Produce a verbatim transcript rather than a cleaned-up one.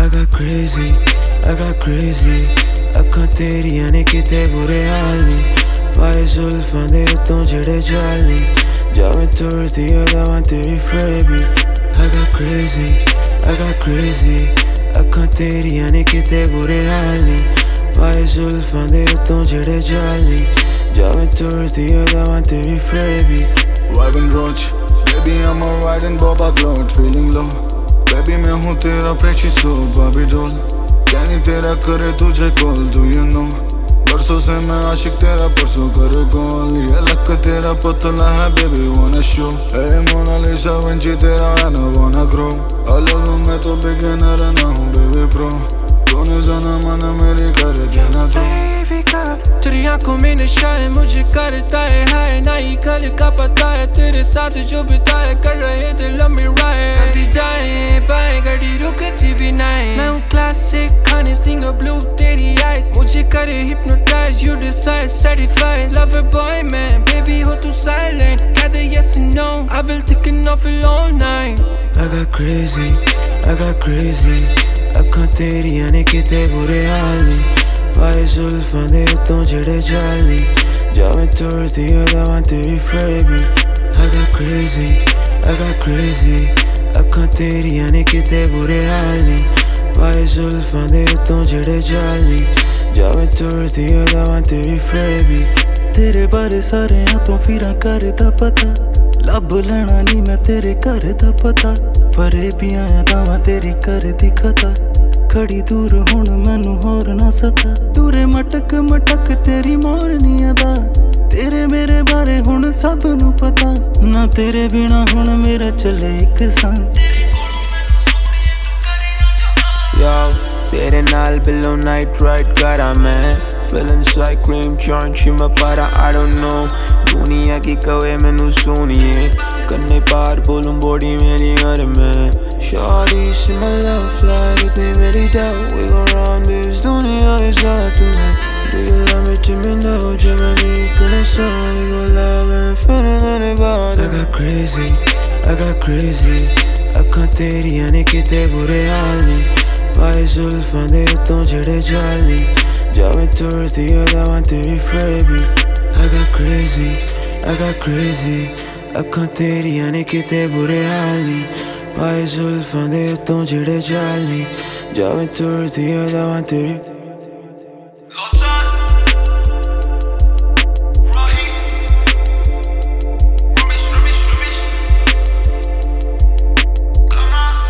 I got crazy, I got crazy ਅੱਖਾਂ ਤੇਰੀਆਂ ਨੇ ਕਿਤੇ ਬੁਰੇ ਹਾਲ ਨੀ ਪਾਏ ਜ਼ੁਲਫਾਂ ਦੇ ਉੱਤੋਂ ਜਿਹੜੇ ਜਾਲ ਨੀ ਜਾਵੇਂ ਤੁਰਦੀ ਅਦਾਵਾਂ ਤੇਰੀ ਫਰੇਬੀ I got crazy, I got crazy ਅੱਖਾਂ ਤੇਰੀਆਂ ਨੇ ਕਿਤੇ ਬੁਰੇ ਹਾਲ ਨੀ ਪਾਏ ਜ਼ੁਲਫਾਂ ਦੇ ਉੱਤੋਂ ਜਿਹੜੇ ਜਾਲ ਨੀ ਜਾਵੇਂ ਤੁਰਦੀ ਅਦਾਵਾਂ ਤੇਰੀ ਫਰੇਬੀ Vibing Roach, baby I'm a riding Boba Gloat, feeling low Baby मैं हूँ तेरा precious soul, Barbie doll क्या नहीं तेरा करे तुझे कॉल, do you know परसों से मैं आशिक तेरा परसों करे कॉल ये लक तेरा पतला है baby wanna show Hey Mona Lisa Vinci तेरा and I wanna grow I love you मैं तो beginner ना हूँ baby pro तूने जाना माना मेरी कर देना तू Baby girl तेरी आँखों में नशा है मुझे करता है हाय ना ही कल का पता है तेरे साथ जो बिताया कर रहे थे लंबी राय कभी जाए बाएं गाड़ी रुकती भी नहीं मैं हूँ क्लासिक खाने सिंगर ब्लू तेरी आइज मुझे करे hypnotize you decide certified lover boy man baby हो तू silent either yes or no I will thinking of it all night I got crazy I got crazy ਅੱਖਾਂ ਤੇਰੀਆਂ ਨੇ ਕਿਤੇ ਬੁਰੇ ਹਾਲ ਨੀ ਪਾਏ ਜ਼ੁਲਫਾਂ ਦੇ ਉੱਤੋਂ ਜਿਹੜੇ ਜਾਲ ਨੀ ਜਾਵੇਂ ਤੁਰਦੀ ਅਦਾਵਾਂ ਤੇਰੀ ਫਰੇਬੀ I got crazy, I got crazy ਅੱਖਾਂ ਤੇਰੀਆਂ ਨੇ ਕਿਤੇ ਬੁਰੇ ਹਾਲ ਨੀ ਪਾਏ ਜ਼ੁਲਫਾਂ ਦੇ ਉੱਤੋਂ ਜਿਹੜੇ ਜਾਲ ਨੀ ਜਾਵੇਂ ਤੁਰਦੀ ਅਦਾਵਾਂ ਤੇਰੀ ਫਰੇਬੀ ਤੇਰੇ ਬਾਰੇ ਸਾਰਿਆਂ ਤੋਂ ਫਿਰਾਂ ਕਰਦਾ ਪਤਾ ਲੱਭ ਲੈਣਾ ਨੀ ਮੈਂ ਤੇਰੇ ਘਰ ਦਾ ਪਤਾ ਫਰੇਬੀਆਂ ਅਦਾਵਾਂ ਤੇਰੀ ਕਰਦੀ ਖਤਾ ਖੜੀ ਦੂਰ ਹੁਣ ਮੈਨੂੰ ਹੋਰ ਨਾ ਸਤਾ ਦੂਰੇ ਮਟਕ ਮਟਕ ਤੇਰੀ ਮੋਰਨੀਆਂ ਦਾ ਤੇਰੇ ਮੇਰੇ ਬਾਰੇ ਹੁਣ ਸਭ ਨੂੰ ਪਤਾ ਨਾ ਤੇਰੇ ਬਿਨਾ ਹੁਣ ਮੇਰਾ ਚੱਲੇ ਇੱਕ ਸਾਂਝ Yo, तेरे नाल below night right करा मैं Feelings like cream चौंची में पारा I don't know दुनिया की कवे मैनू सुनिए कन्ने पार बोलूं बॉडी मेरी घर में Shawty see my love fly with me मेरी doubt We gon' run this दुनिया is all to me Do you love me to me know Gemini connection We gon' love and feeling anybody I got crazy, I got crazy ਅੱਖਾਂ ਤੇਰੀਆਂ ਨੇ ਕਿਤੇ ਬੁਰੇ ਹਾਲ ਨੀ ਪਾਏ ਜ਼ੁਲਫਾਂ ਦੇ ਉੱਤੋਂ ਜਿਹੜੇ ਜਾਲ ਨੀ ਜਾਵੇਂ ਤੁਰਦੀ ਅਦਾਵਾਂ ਤੇਰੀ ਫਰੇਬੀ I got crazy, I got crazy ਅੱਖਾਂ ਤੇਰੀਆਂ ਨੇ ਕਿਤੇ ਬੁਰੇ ਹਾਲ ਨੀ ਪਾਏ ਜ਼ੁਲਫਾਂ ਦੇ ਉੱਤੋਂ ਜਿਹੜੇ ਜਾਲ ਨੀ ਜਾਵੇਂ ਤੁਰਦੀ ਅਦਾਵਾਂ ਤੇਰੀ